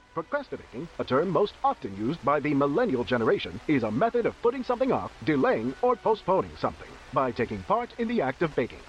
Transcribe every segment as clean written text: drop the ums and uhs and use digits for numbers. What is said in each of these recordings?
Procrastinating, a term most often used by the millennial generation, is a method of putting something off, delaying, or postponing something by taking part in the act of baking.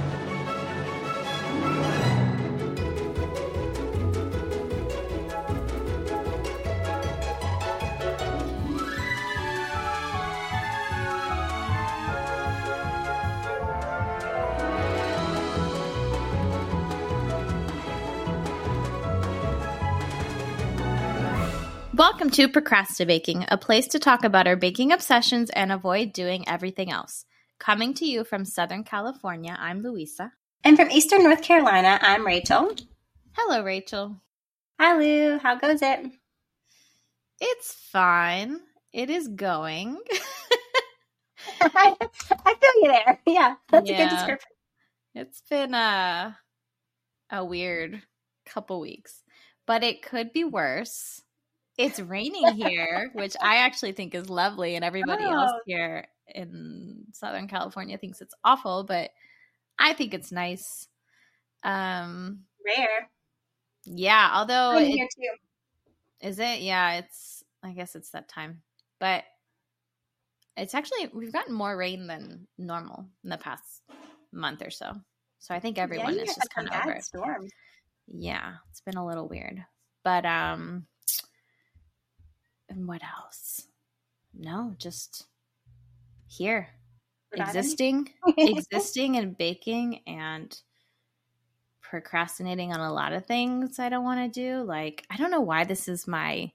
Welcome to Procrastinating, a place to talk about our baking obsessions and avoid doing everything else. Coming to you from Southern California, I'm Louisa. And from Eastern North Carolina, I'm Rachel. Hello, Rachel. Hi, Lou. How goes it? It's fine. It is going. I feel you there. Yeah, that's a good description. It's been a weird couple weeks, but it could be worse. It's raining here, which I actually think is lovely, and everybody else here in Southern California thinks it's awful, but I think it's nice. Rare. Yeah, although I'm here too. Is it? Yeah, I guess it's that time. But it's actually, we've gotten more rain than normal in the past month or so. So I think everyone is just kind of over it. Storms. Yeah, it's been a little weird. But and what else? No, just here. Existing and baking and procrastinating on a lot of things I don't want to do. Like, I don't know why this is my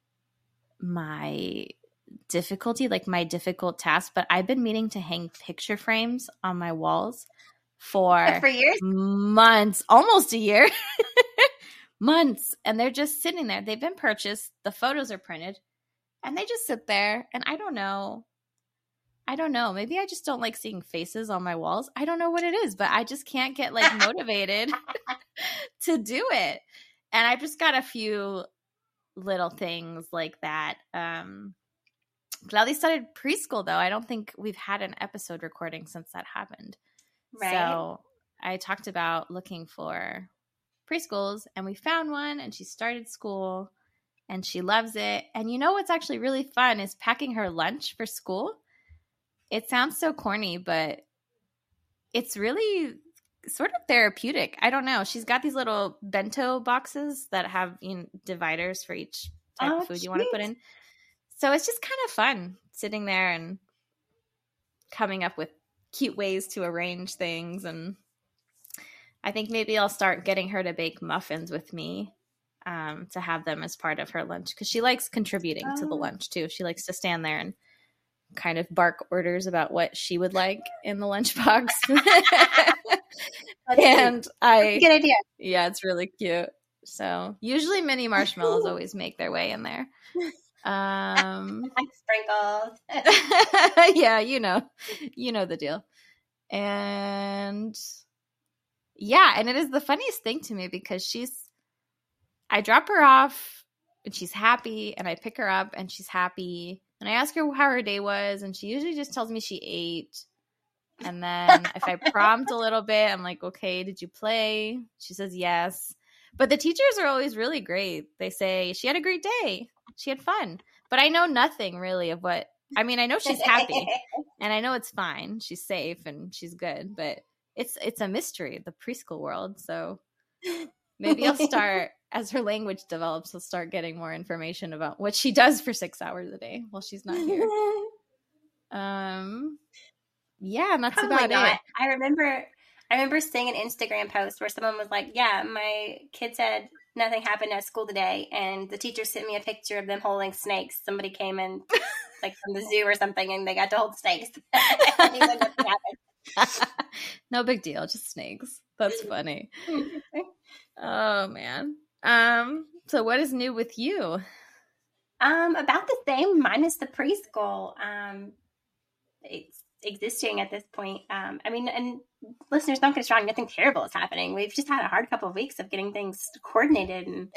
difficulty, like my difficult task, but I've been meaning to hang picture frames on my walls for years? Months, almost a year. Months, and they're just sitting there. They've been purchased, the photos are printed, and they just sit there, and I don't know. Maybe I just don't like seeing faces on my walls. I don't know what it is, but I just can't get like motivated to do it. And I've just got a few little things like that. Claudia started preschool, though. I don't think we've had an episode recording since that happened. Right. So I talked about looking for preschools, and we found one, and she started school, and she loves it. And you know what's actually really fun is packing her lunch for school. It sounds so corny, but it's really sort of therapeutic. I don't know. She's got these little bento boxes that have dividers for each type of food you want to put in. So it's just kind of fun sitting there and coming up with cute ways to arrange things. And I think maybe I'll start getting her to bake muffins with me to have them as part of her lunch, because she likes contributing to the lunch too. She likes to stand there and kind of bark orders about what she would like in the lunchbox. And Good idea. Yeah, it's really cute. So usually mini marshmallows always make their way in there. Sprinkles. Yeah, you know the deal. And yeah, and it is the funniest thing to me because I drop her off and she's happy, and I pick her up and she's happy, and I ask her how her day was, and she usually just tells me she ate. And then if I prompt a little bit, I'm like, okay, did you play? She says yes. But the teachers are always really great. They say she had a great day. She had fun. But I know nothing really of I know she's happy and I know it's fine. She's safe and she's good, but it's a mystery, the preschool world. So maybe I'll start, as her language develops, I'll start getting more information about what she does for 6 hours a day while she's not here. Yeah, and that's Probably about not. it. I remember seeing an Instagram post where someone was like, yeah, my kid said nothing happened at school today, and the teacher sent me a picture of them holding snakes. Somebody came in like from the zoo or something, and they got to hold snakes. And he said nothing happened. No big deal, just snakes. That's funny. Oh man. So what is new with you? About the same, minus the preschool. It's existing at this point. And listeners, don't get us wrong, nothing terrible is happening. We've just had a hard couple of weeks of getting things coordinated, and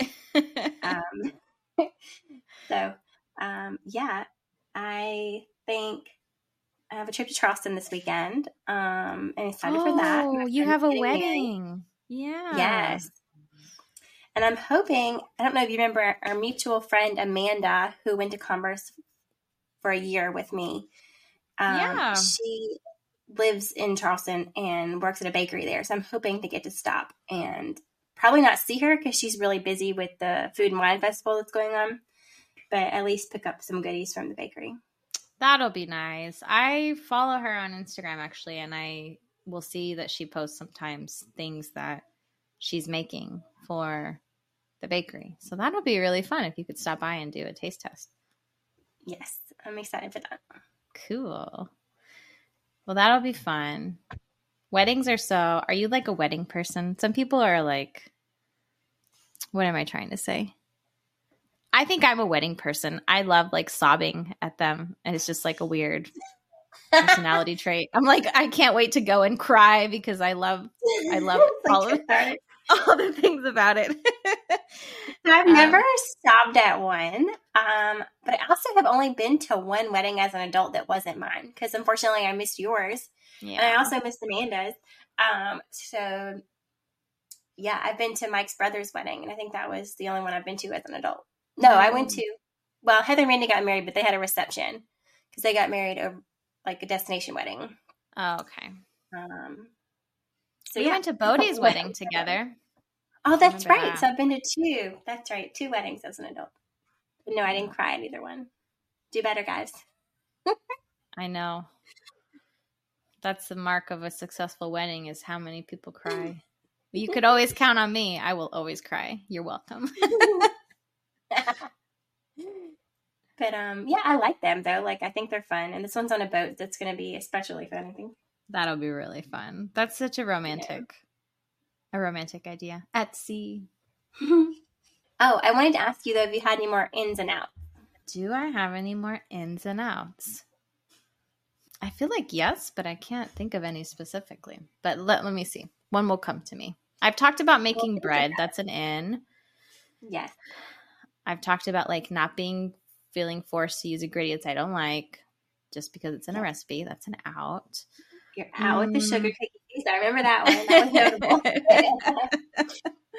yeah, I think I have a trip to Charleston this weekend. I'm excited for that. Oh, you have a wedding. Yeah. Yes. And I'm hoping, I don't know if you remember our mutual friend Amanda, who went to Commerce for a year with me. Yeah. She lives in Charleston and works at a bakery there. So I'm hoping to get to stop and probably not see her because she's really busy with the food and wine festival that's going on, but at least pick up some goodies from the bakery. That'll be nice. I follow her on Instagram actually, and I will see that she posts sometimes things that she's making for the bakery. So that'll be really fun if you could stop by and do a taste test. Yes, I'm excited for that. Cool. Well, that'll be fun. Weddings are you like a wedding person? Some people are like, what am I trying to say? I think I'm a wedding person. I love like sobbing at them. And it's just like a weird personality trait. I'm like, I can't wait to go and cry because I love all the things about it. I've never sobbed at one, but I also have only been to one wedding as an adult that wasn't mine because unfortunately I missed yours, and I also missed Amanda's. So yeah, I've been to Mike's brother's wedding, and I think that was the only one I've been to as an adult. No, I went to, well, Heather and Randy got married, but they had a reception because they got married over like a destination wedding. Oh, okay. So we went to Bodie's wedding together. Oh, that's right. That. So I've been to two. That's right. 2 weddings as an adult. But no, I didn't cry at either one. Do better, guys. I know. That's the mark of a successful wedding is how many people cry. But you could always count on me. I will always cry. You're welcome. But yeah, I like them though. Like I think they're fun. And this one's on a boat. That's going to be especially fun, I think. That'll be really fun. That's such a romantic idea. At sea. Oh, I wanted to ask you though if you had any more ins and outs. Do I have any more ins and outs? I feel like yes, but I can't think of any specifically. But let me see. One will come to me. I've talked about making bread. That's an in. Yes. I've talked about like not feeling forced to use ingredients I don't like just because it's in a recipe. That's an out. You're out with the sugar cookies. I remember that one. That was notable.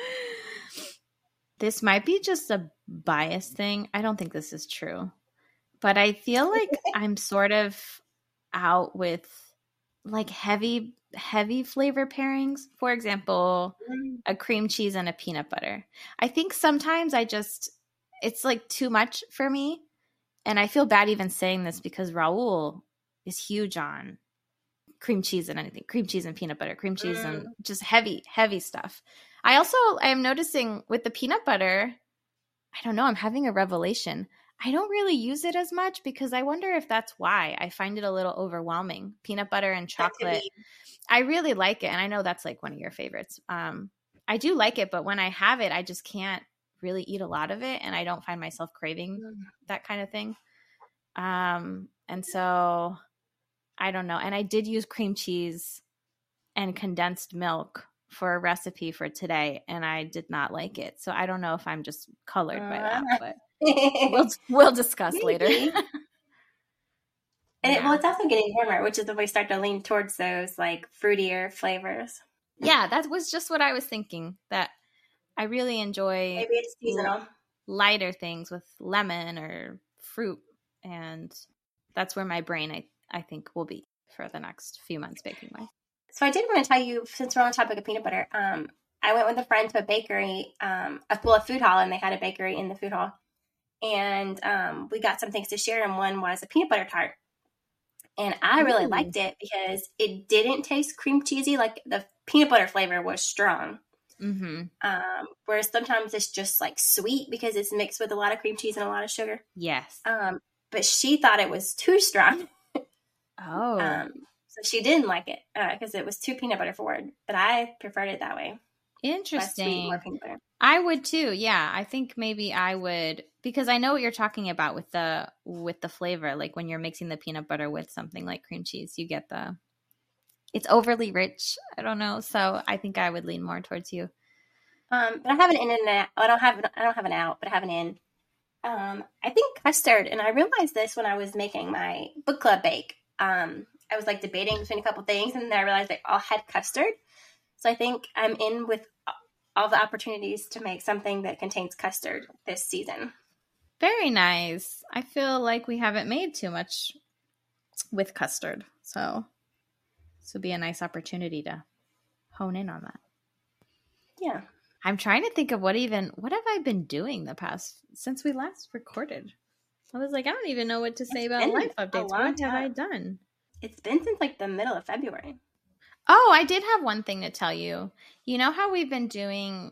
This might be just a bias thing. I don't think this is true. But I feel like I'm sort of out with like heavy flavor pairings. For example, a cream cheese and a peanut butter. I think sometimes it's like too much for me. And I feel bad even saying this because Raul is huge on cream cheese and anything. Cream cheese and peanut butter. Cream cheese and just heavy stuff. I am noticing with the peanut butter, I don't know, I'm having a revelation. I don't really use it as much because I wonder if that's why. I find it a little overwhelming. Peanut butter and chocolate. I really like it. And I know that's like one of your favorites. I do like it, but when I have it, I just can't really eat a lot of it. And I don't find myself craving that kind of thing. And so I don't know. And I did use cream cheese and condensed milk for a recipe for today, and I did not like it. So I don't know if I'm just colored by that, but we'll discuss later. And it's also getting warmer, which is when we start to lean towards those like fruitier flavors. Yeah, that was just what I was thinking. That I really enjoy. Maybe it's seasonal. Lighter things with lemon or fruit, and that's where my brain I think will be for the next few months baking wise. So I did want to tell you, since we're on the topic of peanut butter, I went with a friend to a bakery, a food hall, and they had a bakery in the food hall. And we got some things to share, and one was a peanut butter tart. And I really liked it because it didn't taste cream cheesy. Like the peanut butter flavor was strong. Mm-hmm. Whereas sometimes it's just like sweet because it's mixed with a lot of cream cheese and a lot of sugar. Yes. But she thought it was too strong. Oh. So she didn't like it because it was too peanut butter forward, but I preferred it that way. Interesting. Less sweet, more peanut butter. I would too. Yeah, I think maybe I would, because I know what you're talking about with the flavor. Like when you're mixing the peanut butter with something like cream cheese, you get it's overly rich. I don't know. So I think I would lean more towards you. But I have an in and out. I don't have an out, but I have an in. I think custard, and I realized this when I was making my book club bake. I was like debating between a couple things, and then I realized they all had custard. So I think I'm in with all the opportunities to make something that contains custard this season. Very nice. I feel like we haven't made too much with custard. So this would be a nice opportunity to hone in on that. Yeah. I'm trying to think of what have I been doing since we last recorded? I was like, I don't even know what to say about life updates. What have I done? It's been since like the middle of February. Oh, I did have one thing to tell you. You know how we've been doing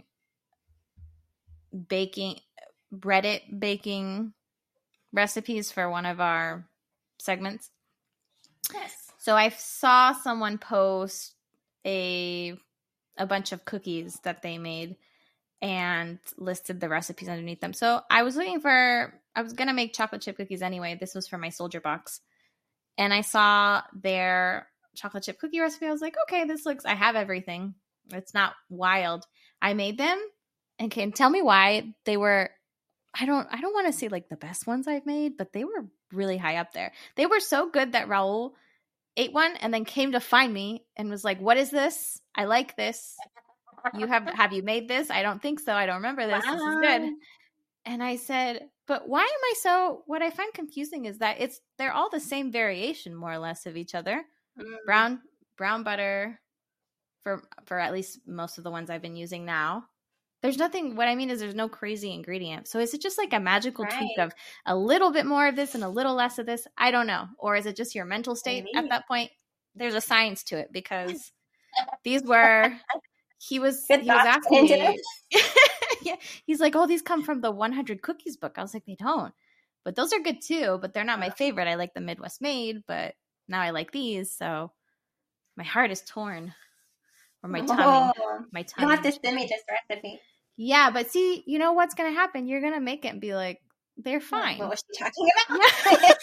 Reddit baking recipes for one of our segments? Yes. So I saw someone post a bunch of cookies that they made and listed the recipes underneath them. So I was going to make chocolate chip cookies anyway. This was for my soldier box. And I saw their chocolate chip cookie recipe. I was like, okay, I have everything. It's not wild. I made them and tell me why they were, I don't want to say like the best ones I've made, but they were really high up there. They were so good that Raul ate one and then came to find me and was like, what is this? I like this. Have you made this? I don't think so. I don't remember this. Wow. This is good. And I said, but why am I what I find confusing is that they're all the same variation more or less of each other. Brown butter for at least most of the ones I've been using now. There's nothing, what I mean is there's no crazy ingredient. So is it just like a magical tweak of a little bit more of this and a little less of this? I don't know. Or is it just your mental state at that point? There's a science to it because these were, he was asking me. Yeah, he's like, oh, these come from the 100 Cookies book. I was like, they don't. But those are good too, but they're not my favorite. I like the Midwest Made, but now I like these. So my heart is torn. Or my tummy. You'll have to send me this recipe. Yeah, but see, you know what's going to happen? You're going to make it and be like, they're fine. What was she talking about? Yeah.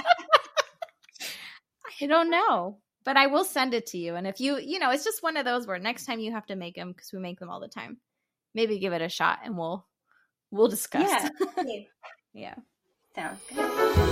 I don't know. But I will send it to you. And if it's just one of those where next time you have to make them, because we make them all the time, maybe give it a shot and we'll discuss. Yeah. Yeah. Sounds good.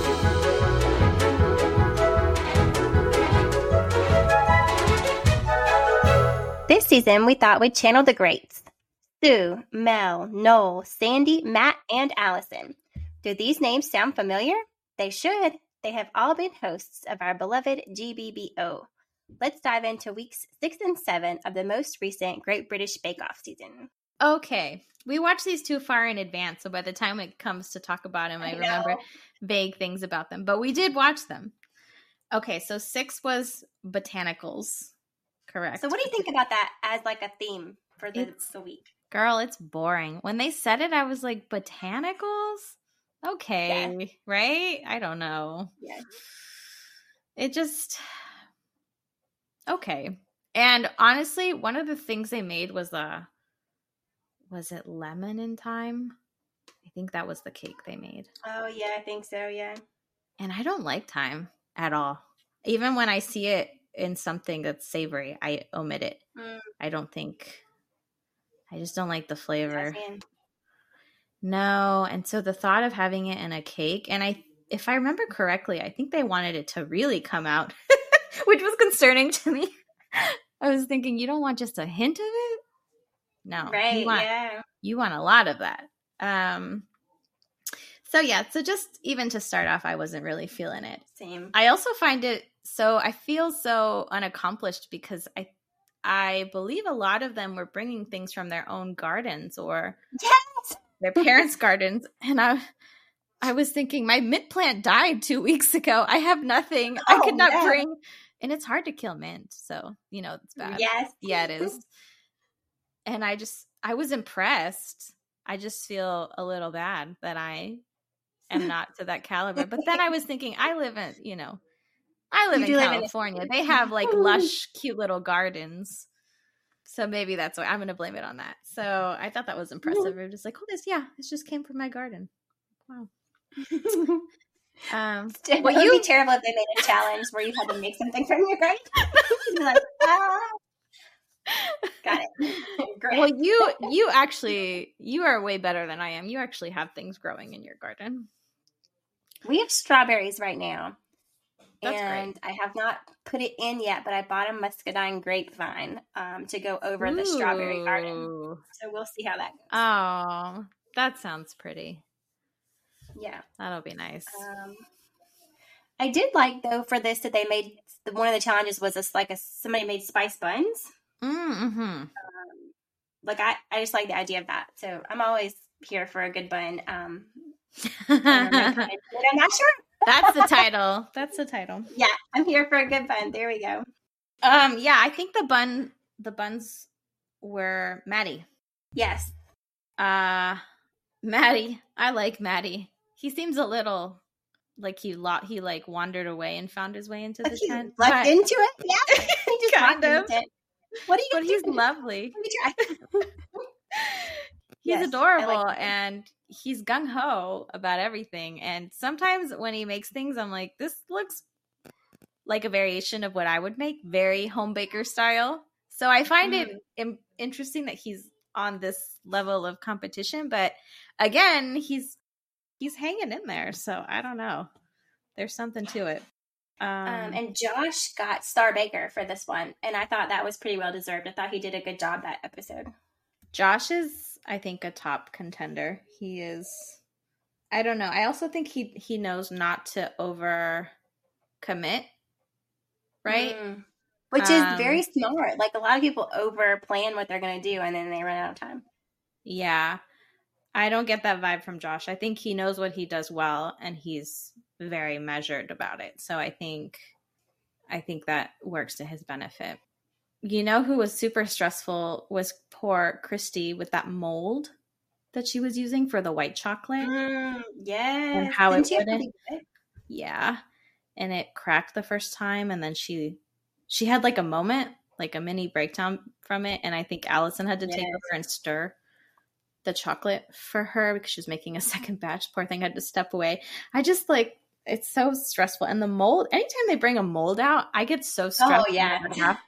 This season, we thought we'd channel the greats. Sue, Mel, Noel, Sandy, Matt, and Allison. Do these names sound familiar? They should. They have all been hosts of our beloved GBBO. Let's dive into weeks 6 and 7 of the most recent Great British Bake Off season. Okay. We watched these too far in advance, so by the time it comes to talk about them, I remember vague things about them. But we did watch them. Okay, so 6 was botanicals. Correct. So what do you think about that as like a theme for the week? Girl, it's boring. When they said it, I was like, botanicals? Okay, yeah. Right? I don't know. Yeah. It just... Okay. And honestly, one of the things they made was it lemon in thyme? I think that was the cake they made. Oh, yeah, I think so, yeah. And I don't like thyme at all. Even when I see it in something that's savory, I omit it. I just don't like the flavor. No. And so the thought of having it in a cake, and if I remember correctly, I think they wanted it to really come out, which was concerning to me. I was thinking, you don't want just a hint of it? No. Right, you want a lot of that. So just even to start off, I wasn't really feeling it. Same. I also find I feel so unaccomplished because I believe a lot of them were bringing things from their own gardens or their parents' gardens. And I was thinking, my mint plant died 2 weeks ago. I have nothing. I could not bring, and it's hard to kill mint. So, it's bad. Yes. Yeah, it is. And I was impressed. I just feel a little bad that I am not to that caliber. But then I was thinking, I live in California. They have like lush, cute little gardens. So maybe that's why I'm going to blame it on that. So I thought that was impressive. We're just like, this just came from my garden. Wow. It would be terrible if they made a challenge where you had to make something from your garden. You'd be like, got it. Great. Well, you are way better than I am. You actually have things growing in your garden. We have strawberries right now. That's and great. I have not put it in yet, but I bought a muscadine grapevine to go over the strawberry garden. Ooh. So we'll see how that goes. Oh, that sounds pretty. Yeah. That'll be nice. I did like, though, for this that they made, one of the challenges was this, like, somebody made spice buns. Mm-hmm. Like, I just like the idea of that. So I'm always here for a good bun. I'm not sure. That's the title. That's the title. Yeah, I'm here for a good bun. There we go. Yeah, I think the buns were Maddie. Yes. Maddie. I like Maddie. He seems a little like he like wandered away and found his way into the tent. Left into it? Yeah. He just kind of. What are you But he's lovely. Let me try. He's Yes, adorable, like and he's gung-ho about everything. And sometimes when he makes things, I'm like, this looks like a variation of what I would make, very home baker style. So I find it interesting that he's on this level of competition. But again, he's hanging in there. So I don't know. There's something to it. And Josh got Star Baker for this one, and I thought that was pretty well deserved. I thought he did a good job that episode. Josh is, I think, a top contender. He is. I don't know. I also think he knows not to over commit, right? Which is very smart. Like, a lot of people over plan what they're going to do, and then they run out of time. Yeah. I don't get that vibe from Josh. I think he knows what he does well, and he's very measured about it. So I think that works to his benefit. You know who was super stressful was poor Christy with that mold that she was using for the white chocolate. Yes. And how it wouldn't. Yeah. And it cracked the first time, and then she had like a moment, like a mini breakdown from it, and I think Allison had to take over and stir the chocolate for her because she was making a second batch. Poor thing had to step away. I just like, it's so stressful. And the mold, anytime they bring a mold out, I get so stressed. Oh yeah.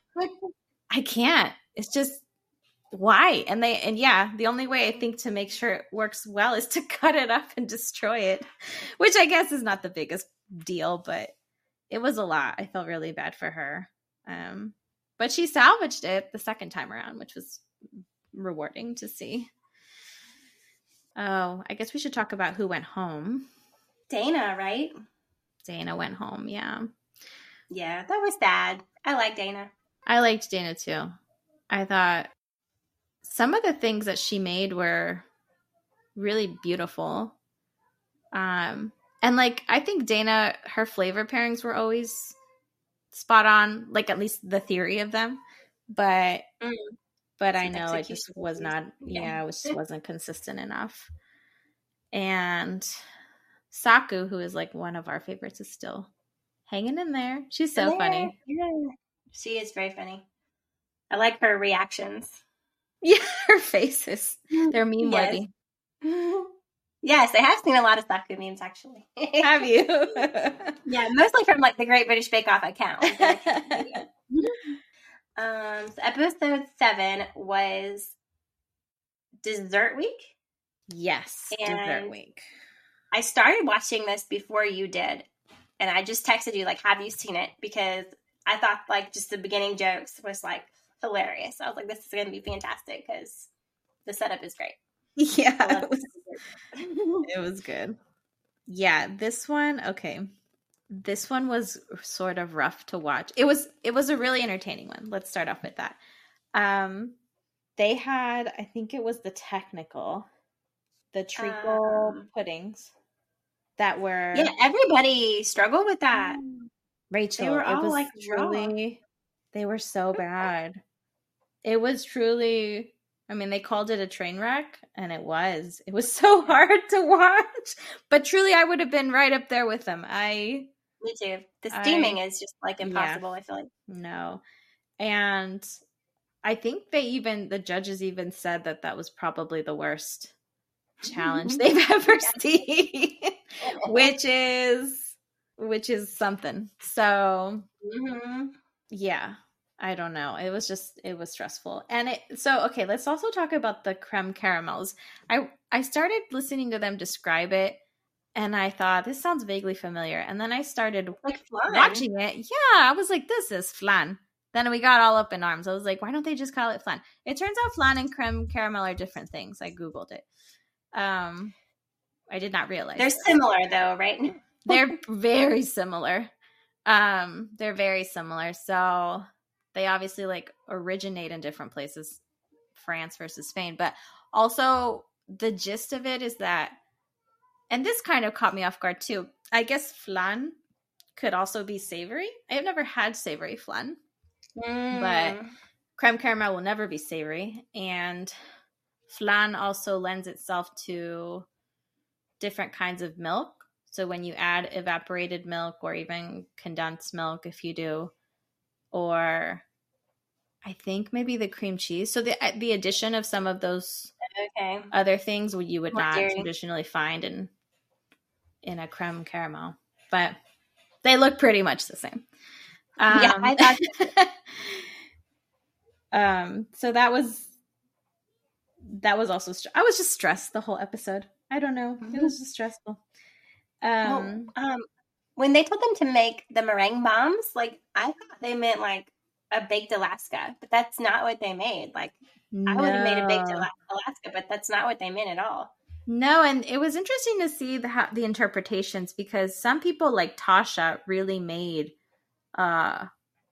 I can't. It's just, why? And the only way I think to make sure it works well is to cut it up and destroy it, which I guess is not the biggest deal, but it was a lot. I felt really bad for her. But she salvaged it the second time around, which was rewarding to see. Oh, I guess we should talk about who went home. Dana, right? Dana went home, yeah. Yeah, that was sad. I like Dana. I liked Dana too. I thought some of the things that she made were really beautiful. And like, I think Dana, her flavor pairings were always spot on, like at least the theory of them. But I know it just was not, it just wasn't consistent enough. And Saku, who is like one of our favorites, is still hanging in there. She's so funny. Yeah. She is very funny. I like her reactions. Yeah, her faces. They're meme worthy. Yes, I have seen a lot of Saku memes, actually. Have you? Yeah, mostly from like the Great British Bake Off account. So episode 7 was Dessert Week. Yes, Dessert Week. I started watching this before you did, and I just texted you, like, have you seen it? Because I thought, like, just the beginning jokes was, like, hilarious. I was like, this is going to be fantastic because the setup is great. Yeah, it was good. Yeah, this one, okay. This one was sort of rough to watch. It was a really entertaining one. Let's start off with that. They had, I think it was the treacle puddings that were. Yeah, everybody struggled with that. Rachel, they were all like truly, they were so bad. It was truly, I mean, they called it a train wreck, and it was so hard to watch. But truly, I would have been right up there with them. Me too. The steaming is just like impossible. I feel like no, and I think the judges even said that was probably the worst challenge they've ever seen, which is something. So yeah, I don't know. It was stressful. And okay, let's also talk about the creme caramels. I started listening to them describe it, And I thought, this sounds vaguely familiar. And then I started Like flan. watching it. Yeah, I was like, this is flan. Then we got all up in arms. I was like, why don't they just call it flan? It turns out flan and creme caramel are different things. I Googled it. I did not realize. They're similar though, right? They're very similar. They're very similar. So they obviously like originate in different places, France versus Spain. But also the gist of it is that, and this kind of caught me off guard too. I guess flan could also be savory. I have never had savory flan, but creme caramel will never be savory. And flan also lends itself to different kinds of milk. So when you add evaporated milk or even condensed milk, if you do, or I think maybe the cream cheese. So the addition of some of those other things you would not traditionally find in a creme caramel, but they look pretty much the same. Yeah, I thought. So that was also. I was just stressed the whole episode. I don't know. It was just stressful. When they told them to make the meringue bombs, like I thought they meant like a baked Alaska, but that's not what they made. Like I would have made a baked Alaska, but that's not what they meant at all. No, and it was interesting to see the interpretations, because some people like Tasha really made a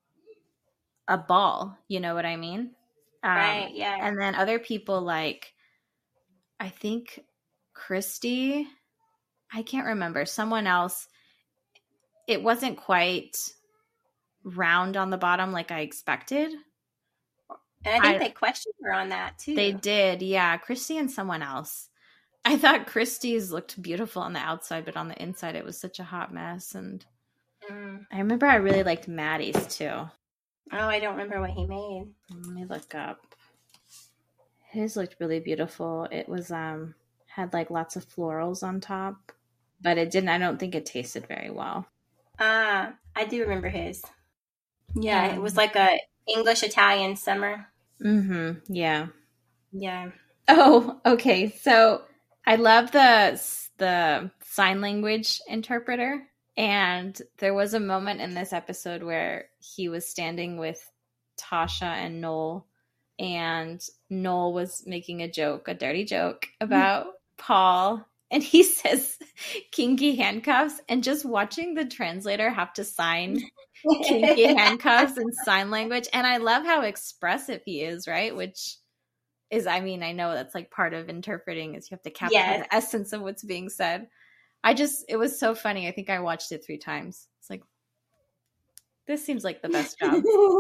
ball. You know what I mean? Right, yeah. And then other people like, I think Christy, I can't remember, someone else, it wasn't quite round on the bottom like I expected. And I think they questioned her on that too. They did, yeah. Christy and someone else. I thought Christy's looked beautiful on the outside, but on the inside it was such a hot mess. And I remember I really liked Maddie's too. Oh, I don't remember what he made. Let me look up. His looked really beautiful. It was had like lots of florals on top, but I don't think it tasted very well. I do remember his. Yeah, it was like a English Italian summer. Mm-hmm. Yeah. Yeah. Oh, okay. So I love the sign language interpreter. And there was a moment in this episode where he was standing with Tasha and Noel, and Noel was making a dirty joke about Paul. And he says kinky handcuffs, and just watching the translator have to sign kinky handcuffs in sign language. And I love how expressive he is, right? Which is, I mean, I know that's like part of interpreting is you have to capture the essence of what's being said. It was so funny. I think I watched it 3 times. It's like, this seems like the best job.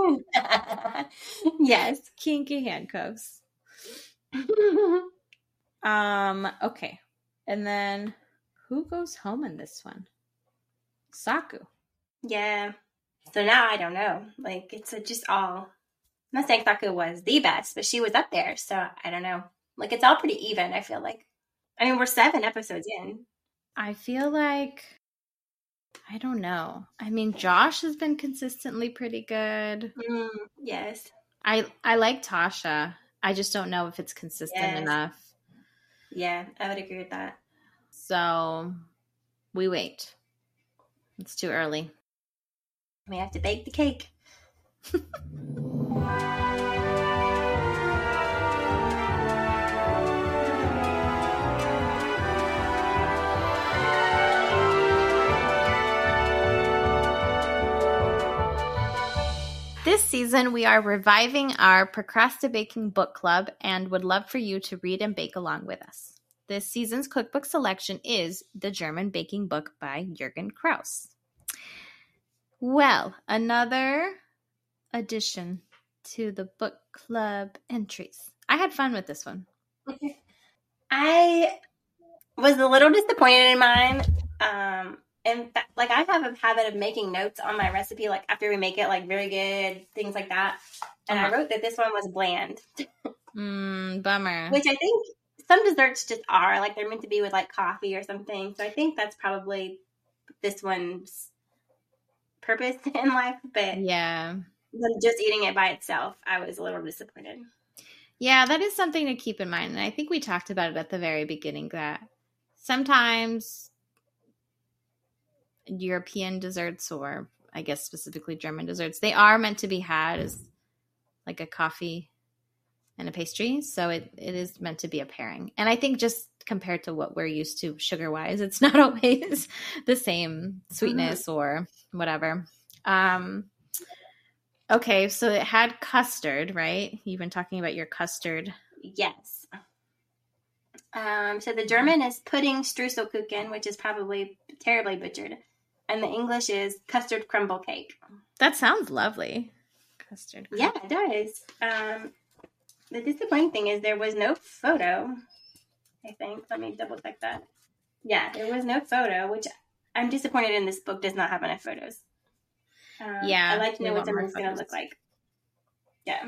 Yes. Kinky handcuffs. Okay. And then who goes home in this one? Saku. Yeah. So now I don't know. Like, it's just all, I'm not saying Saku was the best, but she was up there. So I don't know. Like, it's all pretty even, I feel like. I mean, we're 7 episodes in. I feel like, I don't know. I mean, Josh has been consistently pretty good. Yes. I like Tasha. I just don't know if it's consistent enough. Yeah, I would agree with that. So we wait. It's too early. We have to bake the cake. This season, we are reviving our Procrastinating Book Club and would love for you to read and bake along with us. This season's cookbook selection is The German Baking Book by Jürgen Kraus. Well, another addition to the book club entries. I had fun with this one. I was a little disappointed in mine. And like I have a habit of making notes on my recipe, like after we make it, like very good, things like that. And I wrote that this one was bland. Bummer. Which I think some desserts just are, like they're meant to be with like coffee or something. So I think that's probably this one's purpose in life. But yeah, just eating it by itself, I was a little disappointed. Yeah, that is something to keep in mind. And I think we talked about it at the very beginning that sometimes European desserts, or I guess specifically German desserts, they are meant to be had as like a coffee and a pastry. So it is meant to be a pairing. And I think just compared to what we're used to sugar wise, it's not always the same sweetness or whatever. Okay, so it had custard, right? You've been talking about your custard. Yes. So the German is pudding Streuselkuchen, which is probably terribly butchered. And the English is custard crumble cake. That sounds lovely. Custard. Yeah, it does. The disappointing thing is there was no photo, I think. Let me double check that. Yeah, there was no photo, which I'm disappointed in. This book does not have enough photos. Yeah. I'd like to know what someone's going to look like. Yeah.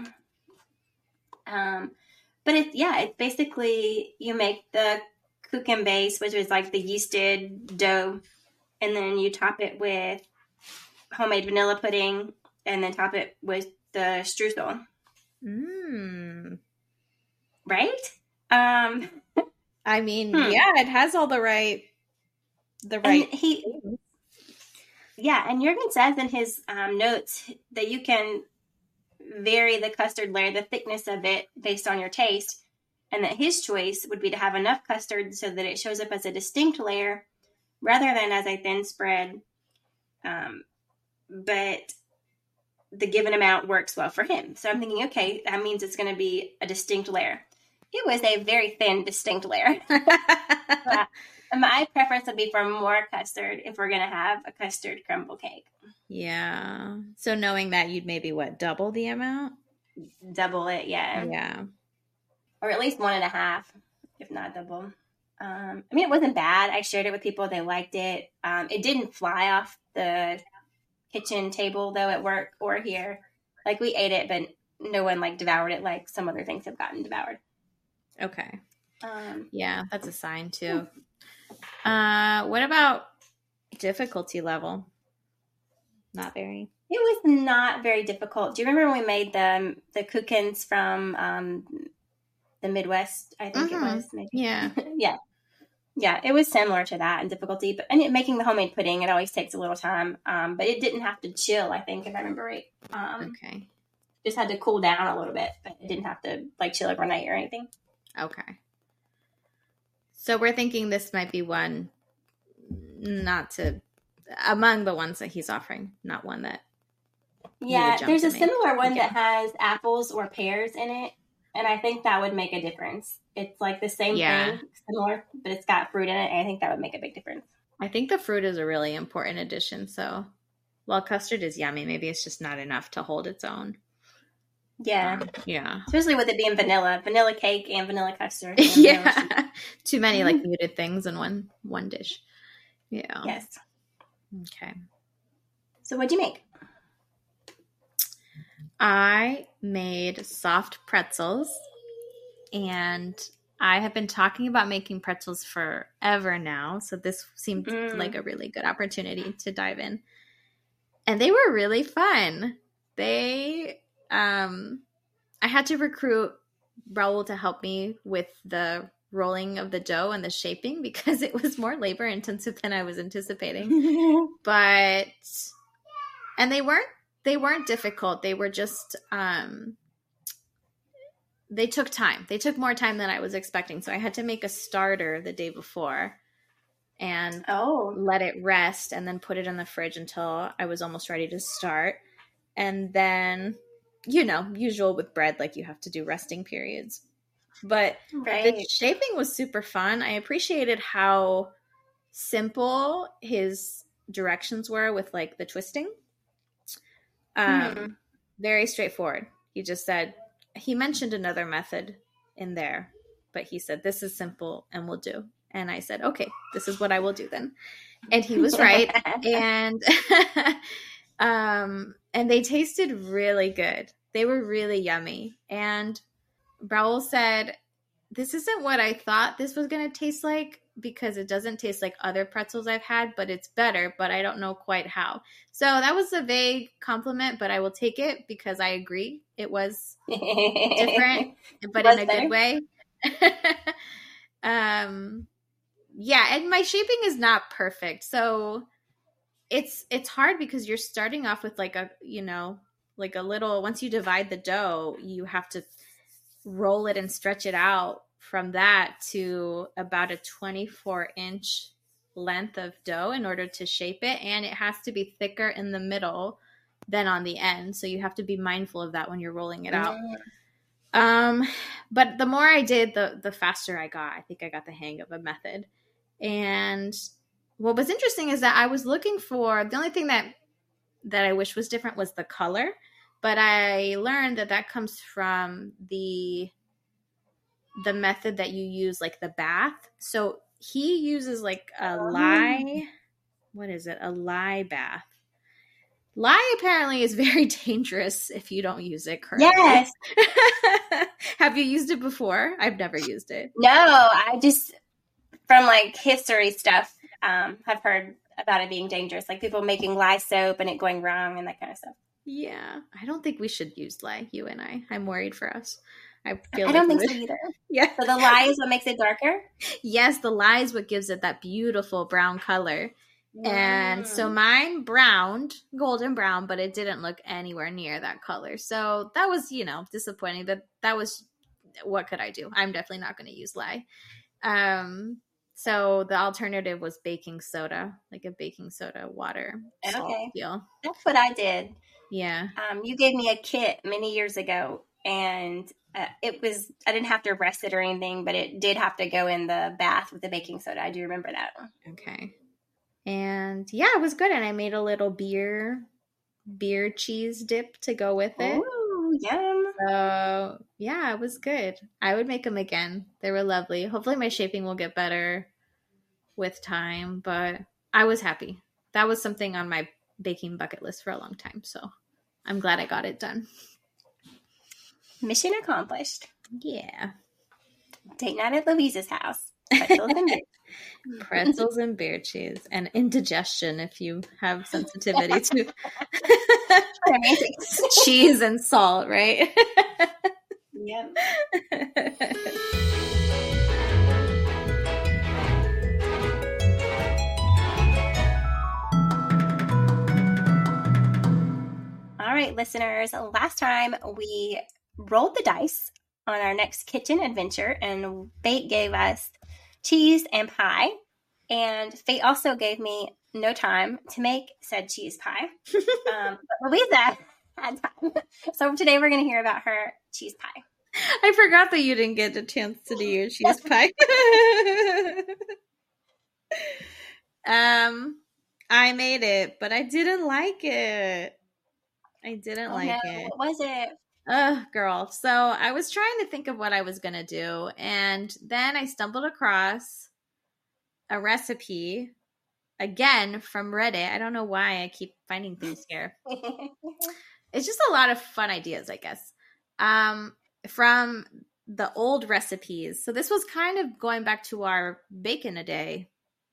But it's basically, you make the kuchen base, which is like the yeasted dough, and then you top it with homemade vanilla pudding, and then top it with the streusel. Right? I mean, yeah, it has all the right. Yeah, and Jürgen says in his notes that you can vary the custard layer, the thickness of it, based on your taste, and that his choice would be to have enough custard so that it shows up as a distinct layer rather than as a thin spread. But the given amount works well for him. So I'm thinking, okay, that means it's going to be a distinct layer. It was a very thin, distinct layer. My preference would be for more custard if we're going to have a custard crumble cake. Yeah. So knowing that, you'd maybe, double the amount? Double it, yeah. Yeah. Or at least 1.5, if not double. It wasn't bad. I shared it with people. They liked it. It didn't fly off the kitchen table, though, at work or here. Like, we ate it, but no one, devoured it like some other things have gotten devoured. Okay. Yeah, that's a sign, too. What about difficulty level? Not very. It was not very difficult. Do you remember when we made the kuchens from the Midwest? I think it was. Maybe. Yeah. Yeah, it was similar to that in difficulty. But making the homemade pudding, it always takes a little time. But it didn't have to chill, I think, if I remember right. Okay. Just had to cool down a little bit, but it didn't have to chill overnight or anything. Okay. So we're thinking this might be one among the ones that he's offering, not one that. Yeah, there's a similar one that has apples or pears in it, and I think that would make a difference. It's like the same thing, similar, but it's got fruit in it, and I think that would make a big difference. I think the fruit is a really important addition, so while custard is yummy, maybe it's just not enough to hold its own. Yeah. Yeah. Especially with it being vanilla cake and vanilla custard. And yeah. Too many muted things in one dish. Yeah. Yes. Okay. So what'd you make? I made soft pretzels, and I have been talking about making pretzels forever now. So this seemed like a really good opportunity to dive in. And they were really fun. I had to recruit Raul to help me with the rolling of the dough and the shaping because it was more labor intensive than I was anticipating. And they weren't difficult. They were just they took time. They took more time than I was expecting. So I had to make a starter the day before and let it rest and then put it in the fridge until I was almost ready to start. And then, usual with bread, you have to do resting periods. But the shaping was super fun. I appreciated how simple his directions were with the twisting. Very straightforward. He just said, he mentioned another method in there, but he said, this is simple and will do. And I said, okay, this is what I will do then. And he was right. And they tasted really good. They were really yummy. And Raul said, this isn't what I thought this was going to taste like because it doesn't taste like other pretzels I've had, but it's better, but I don't know quite how. So that was a vague compliment, but I will take it because I agree. It was different, but in a good way. Yeah, and my shaping is not perfect. So it's hard because you're starting off with like a, like a little, once you divide the dough, you have to roll it and stretch it out from that to about a 24-inch length of dough in order to shape it. And it has to be thicker in the middle than on the end. So you have to be mindful of that when you're rolling it out. But the more I did, the faster I got. I think I got the hang of a method. And what was interesting is that I was looking for, the only thing that I wish was different was the color. But I learned that comes from the method that you use, like the bath. So he uses like a lye. What is it? A lye bath. Lye apparently is very dangerous if you don't use it correctly. Yes. Have you used it before? I've never used it. No, I just, from like history stuff, have heard about it being dangerous. Like people making lye soap and it going wrong and that kind of stuff. Yeah. I don't think we should use lye, you and I. I'm worried for us. I don't think so either. Yeah. So the lye is what makes it darker? Yes, the lye is what gives it that beautiful brown color. And so mine browned, golden brown, but it didn't look anywhere near that color. So that was, disappointing. That was, what could I do? I'm definitely not going to use lye. So the alternative was baking soda, like a baking soda water salt deal. That's what I did. Yeah. You gave me a kit many years ago, and it was, I didn't have to rest it or anything, but it did have to go in the bath with the baking soda. I do remember that. Okay. And yeah, it was good. And I made a little beer cheese dip to go with it. Ooh, yum. So yeah, it was good. I would make them again. They were lovely. Hopefully my shaping will get better with time, but I was happy. That was something on my baking bucket list for a long time. So I'm glad I got it done. Mission accomplished. Yeah. Date night at Louise's house. Pretzels and beer cheese, and indigestion if you have sensitivity to cheese and salt, right? Yep. All right, listeners, last time we rolled the dice on our next kitchen adventure, and Fate gave us cheese and pie. And Fate also gave me no time to make said cheese pie. But Louisa had time. So today we're going to hear about her cheese pie. I forgot that you didn't get a chance to do your cheese pie. I made it, but I didn't like it. What was it? Girl. So I was trying to think of what I was going to do. And then I stumbled across a recipe, again, from Reddit. I don't know why I keep finding things here. It's just a lot of fun ideas, I guess, from the old recipes. So this was kind of going back to our Bacon a Day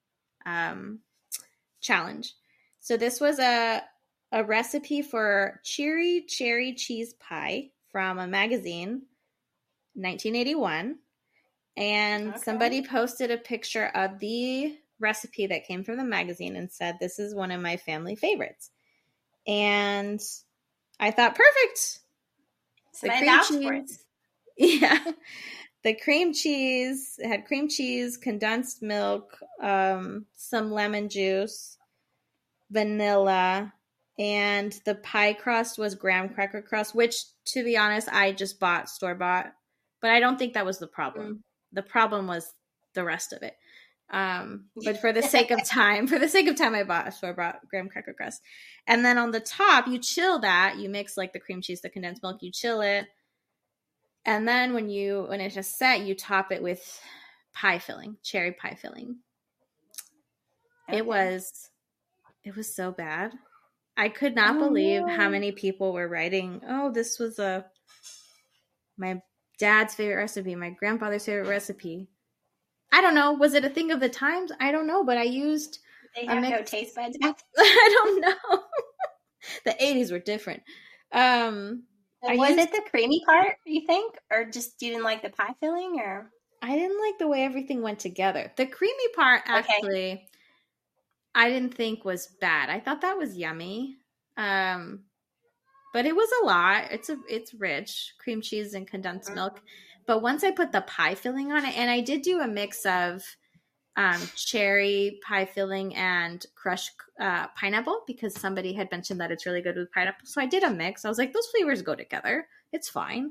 challenge. So this was a recipe for cheery cherry cheese pie from a magazine, 1981. And somebody posted a picture of the recipe that came from the magazine and said, this is one of my family favorites. And I thought, perfect. So I vouched for it. Yeah. The cream cheese, it had cream cheese, condensed milk, some lemon juice, vanilla, and the pie crust was graham cracker crust, which, to be honest, I just bought store-bought. But I don't think that was the problem. The problem was the rest of it. But for the sake of time, I bought a store-bought graham cracker crust. And then on the top, you chill that. You mix like the cream cheese, the condensed milk, you chill it. And then when it's just set, you top it with pie filling, cherry pie filling. Okay. It was so bad. I could not believe how many people were writing, oh, this was my dad's favorite recipe, my grandfather's favorite recipe. I don't know. Was it a thing of the times? I don't know, but I used... They have no taste buds. I don't know. The 80s were different. Was it the creamy part, you think? Or just you didn't like the pie filling? Or I didn't like the way everything went together. The creamy part, actually, I didn't think was bad. I thought that was yummy. But it was a lot. It's rich, cream cheese and condensed milk. But once I put the pie filling on it, and I did do a mix of cherry pie filling and crushed pineapple, because somebody had mentioned that it's really good with pineapple. So I did a mix. I was like, those flavors go together. It's fine.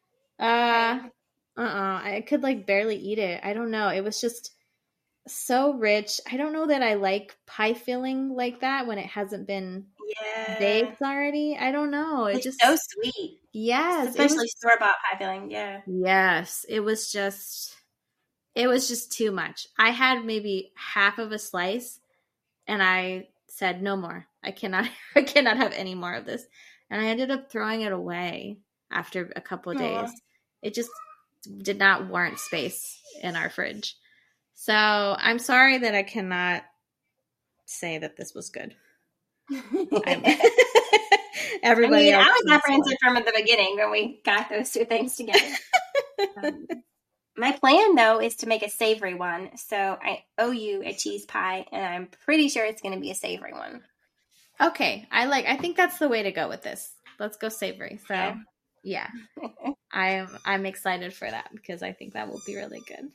I could like barely eat it. I don't know. It was just so rich. I don't know that I like pie filling like that when it hasn't been baked already. I don't know. It's just so sweet. Yes. Especially store-bought pie filling. Yeah. Yes. It was just too much. I had maybe half of a slice and I said, no more. I cannot have any more of this. And I ended up throwing it away after a couple of days. It just did not warrant space in our fridge. So I'm sorry that I cannot say that this was good. Everybody I was apprehensive from the beginning when we got those two things together. My plan, though, is to make a savory one. So I owe you a cheese pie, and I'm pretty sure it's going to be a savory one. Okay. I think that's the way to go with this. Let's go savory. So, okay. Yeah. I'm excited for that because I think that will be really good.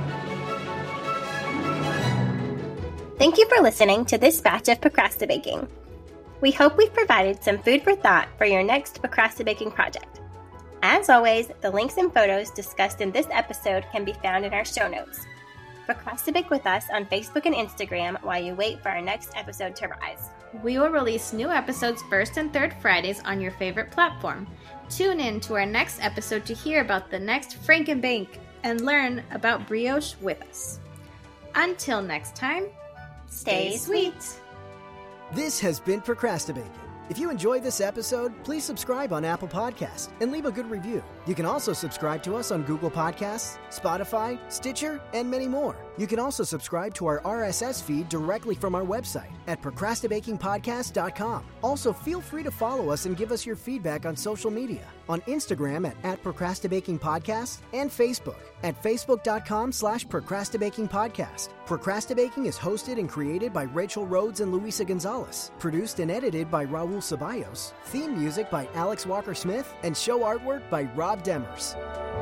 Thank you for listening to this batch of Procrastibaking. We hope we've provided some food for thought for your next Procrastibaking project. As always, the links and photos discussed in this episode can be found in our show notes. Procrastinate with us on Facebook and Instagram while you wait for our next episode to rise. We will release new episodes first and third Fridays on your favorite platform. Tune in to our next episode to hear about the next Frankenbake and learn about brioche with us. Until next time, stay sweet. This has been Procrastibaking. If you enjoyed this episode, please subscribe on Apple Podcasts and leave a good review. You can also subscribe to us on Google Podcasts, Spotify, Stitcher, and many more. You can also subscribe to our RSS feed directly from our website at procrastinabakingpodcast.com. Also, feel free to follow us and give us your feedback on social media, on Instagram at procrastinabakingpodcast and Facebook at facebook.com/procrastinabakingpodcast. Procrastinabaking is hosted and created by Rachel Rhodes and Luisa Gonzalez. Produced and edited by Raul Ceballos. Theme music by Alex Walker-Smith and show artwork by Rob Demers.